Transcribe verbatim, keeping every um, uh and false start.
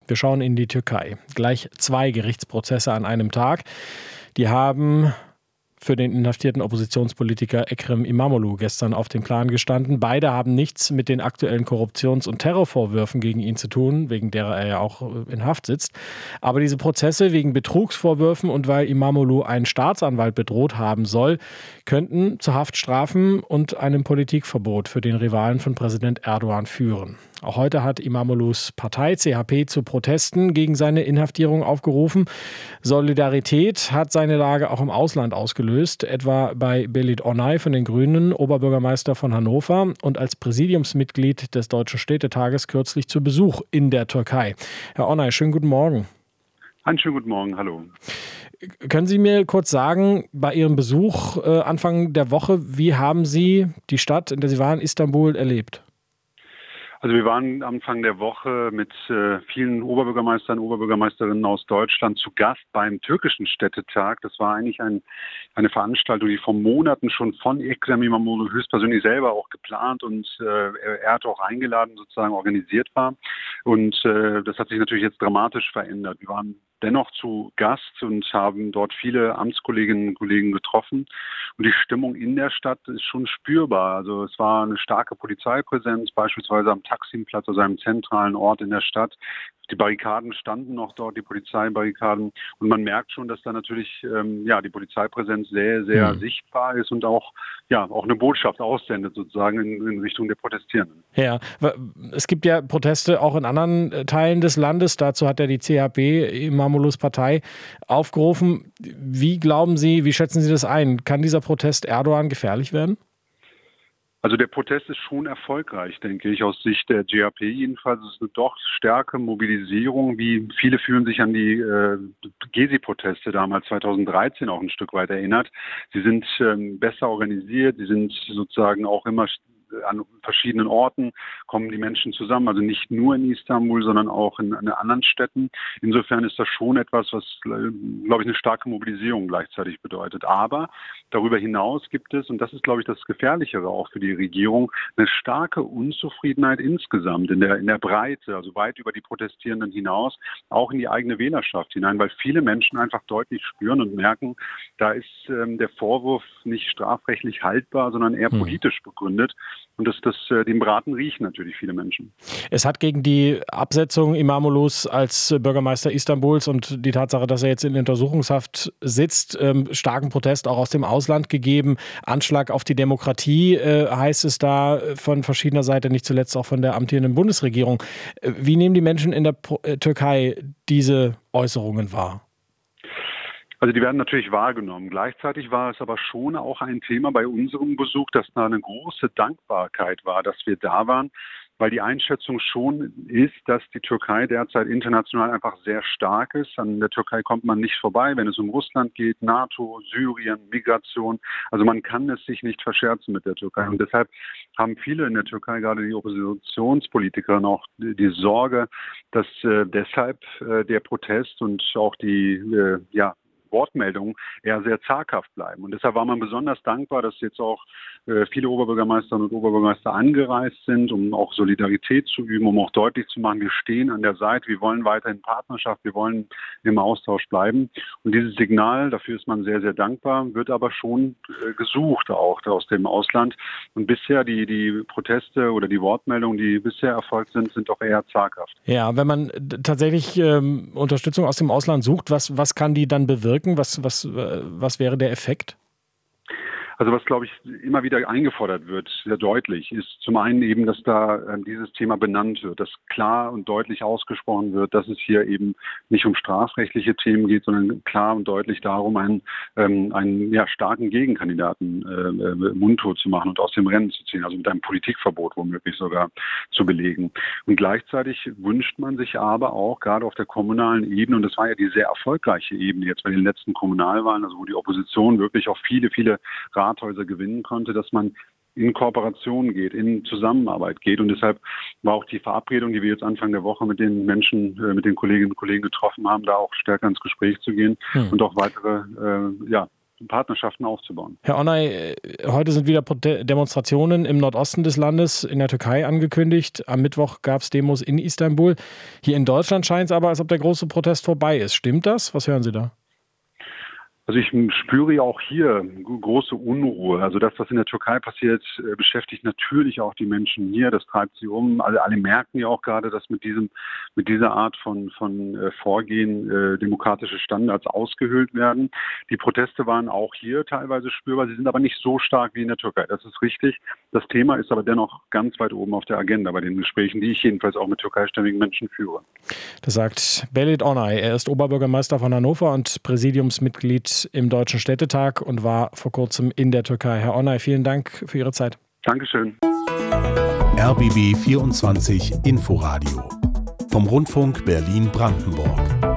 Wir schauen in die Türkei. Gleich zwei Gerichtsprozesse an einem Tag. Die haben für den inhaftierten Oppositionspolitiker Ekrem İmamoğlu gestern auf dem Plan gestanden. Beide haben nichts mit den aktuellen Korruptions- und Terrorvorwürfen gegen ihn zu tun, wegen derer er ja auch in Haft sitzt. Aber diese Prozesse wegen Betrugsvorwürfen und weil İmamoğlu einen Staatsanwalt bedroht haben soll, könnten zu Haftstrafen und einem Politikverbot für den Rivalen von Präsident Erdogan führen. Auch heute hat İmamoğlu's Partei C H P zu Protesten gegen seine Inhaftierung aufgerufen. Solidarität hat seine Lage auch im Ausland ausgelöst, etwa bei Belit Onay von den Grünen, Oberbürgermeister von Hannover und als Präsidiumsmitglied des Deutschen Städtetages kürzlich zu Besuch in der Türkei. Herr Onay, schönen guten Morgen. Einen schönen guten Morgen, hallo. Können Sie mir kurz sagen, bei Ihrem Besuch äh, Anfang der Woche, wie haben Sie die Stadt, in der Sie waren, Istanbul, erlebt? Also wir waren Anfang der Woche mit äh, vielen Oberbürgermeistern, Oberbürgermeisterinnen aus Deutschland zu Gast beim türkischen Städtetag. Das war eigentlich ein, eine Veranstaltung, die vor Monaten schon von Ekrem İmamoğlu höchstpersönlich selber auch geplant und äh, er hat auch eingeladen, sozusagen organisiert war. Und äh, das hat sich natürlich jetzt dramatisch verändert. Wir waren dennoch zu Gast und haben dort viele Amtskolleginnen und Kollegen getroffen. Und die Stimmung in der Stadt ist schon spürbar. Also es war eine starke Polizeipräsenz, beispielsweise am Taksimplatz, also einem zentralen Ort in der Stadt. Die Barrikaden standen noch dort, die Polizeibarrikaden. Und man merkt schon, dass da natürlich ähm, ja die Polizeipräsenz sehr, sehr mhm. sichtbar ist und auch ja auch eine Botschaft aussendet sozusagen in, in Richtung der Protestierenden. Ja, es gibt ja Proteste auch in anderen Teilen des Landes. Dazu hat ja die C H P, İmamoğlu's Partei, aufgerufen. Wie glauben Sie, wie schätzen Sie das ein? Kann dieser Protest Erdogan gefährlich werden? Also der Protest ist schon erfolgreich, denke ich, aus Sicht der G H P jedenfalls. Es ist eine doch starke Mobilisierung, wie viele fühlen sich an die äh, Gezi-Proteste damals zweitausenddreizehn auch ein Stück weit erinnert. Sie sind ähm, besser organisiert, sie sind sozusagen auch immer an verschiedenen Orten kommen die Menschen zusammen, also nicht nur in Istanbul, sondern auch in, in anderen Städten. Insofern ist das schon etwas, was, glaube ich, eine starke Mobilisierung gleichzeitig bedeutet. Aber darüber hinaus gibt es, und das ist, glaube ich, das Gefährlichere auch für die Regierung, eine starke Unzufriedenheit insgesamt in der, in der Breite, also weit über die Protestierenden hinaus, auch in die eigene Wählerschaft hinein, weil viele Menschen einfach deutlich spüren und merken, da ist ähm, der Vorwurf nicht strafrechtlich haltbar, sondern eher hm. politisch begründet. Und das, das, dem Braten riechen natürlich viele Menschen. Es hat gegen die Absetzung İmamoğlu's als Bürgermeister Istanbuls und die Tatsache, dass er jetzt in Untersuchungshaft sitzt, ähm, starken Protest auch aus dem Ausland gegeben. Anschlag auf die Demokratie äh, heißt es da von verschiedener Seite, nicht zuletzt auch von der amtierenden Bundesregierung. Wie nehmen die Menschen in der Pro- äh, Türkei diese Äußerungen wahr? Also die werden natürlich wahrgenommen. Gleichzeitig war es aber schon auch ein Thema bei unserem Besuch, dass da eine große Dankbarkeit war, dass wir da waren, weil die Einschätzung schon ist, dass die Türkei derzeit international einfach sehr stark ist. An der Türkei kommt man nicht vorbei, wenn es um Russland geht, NATO, Syrien, Migration. Also man kann es sich nicht verscherzen mit der Türkei. Und deshalb haben viele in der Türkei, gerade die Oppositionspolitiker, auch die, die Sorge, dass äh, deshalb äh, der Protest und auch die, äh, ja, Wortmeldungen eher sehr zaghaft bleiben. Und deshalb war man besonders dankbar, dass jetzt auch äh, viele Oberbürgermeisterinnen und Oberbürgermeister angereist sind, um auch Solidarität zu üben, um auch deutlich zu machen, wir stehen an der Seite, wir wollen weiterhin Partnerschaft, wir wollen im Austausch bleiben. Und dieses Signal, dafür ist man sehr, sehr dankbar, wird aber schon äh, gesucht auch aus dem Ausland. Und bisher die, die Proteste oder die Wortmeldungen, die bisher erfolgt sind, sind doch eher zaghaft. Ja, wenn man tatsächlich ähm, Unterstützung aus dem Ausland sucht, was, was kann die dann bewirken? Was, was, was wäre der Effekt? Also was, glaube ich, immer wieder eingefordert wird, sehr deutlich, ist zum einen eben, dass da äh, dieses Thema benannt wird, dass klar und deutlich ausgesprochen wird, dass es hier eben nicht um strafrechtliche Themen geht, sondern klar und deutlich darum, einen, ähm, einen ja, starken Gegenkandidaten äh, mundtot zu machen und aus dem Rennen zu ziehen, also mit einem Politikverbot womöglich sogar zu belegen. Und gleichzeitig wünscht man sich aber auch, gerade auf der kommunalen Ebene, und das war ja die sehr erfolgreiche Ebene jetzt bei den letzten Kommunalwahlen, also wo die Opposition wirklich auch viele, viele Rathäuser gewinnen konnte, dass man in Kooperation geht, in Zusammenarbeit geht. Und deshalb war auch die Verabredung, die wir jetzt Anfang der Woche mit den Menschen, äh, mit den Kolleginnen und Kollegen getroffen haben, da auch stärker ins Gespräch zu gehen hm. und auch weitere äh, ja, Partnerschaften aufzubauen. Herr Onay, heute sind wieder Demonstrationen im Nordosten des Landes in der Türkei angekündigt. Am Mittwoch gab es Demos in Istanbul. Hier in Deutschland scheint es aber, als ob der große Protest vorbei ist. Stimmt das? Was hören Sie da? Also ich spüre ja auch hier große Unruhe. Also das, was in der Türkei passiert, beschäftigt natürlich auch die Menschen hier. Das treibt sie um. Alle, alle merken ja auch gerade, dass mit diesem, mit dieser Art von, von äh, Vorgehen äh, demokratische Standards ausgehöhlt werden. Die Proteste waren auch hier teilweise spürbar. Sie sind aber nicht so stark wie in der Türkei. Das ist richtig. Das Thema ist aber dennoch ganz weit oben auf der Agenda bei den Gesprächen, die ich jedenfalls auch mit türkeistämmigen Menschen führe. Das sagt Belit Onay. Er ist Oberbürgermeister von Hannover und Präsidiumsmitglied im Deutschen Städtetag und war vor kurzem in der Türkei. Herr Onay, vielen Dank für Ihre Zeit. Dankeschön. R B B vierundzwanzig Inforadio vom Rundfunk Berlin-Brandenburg.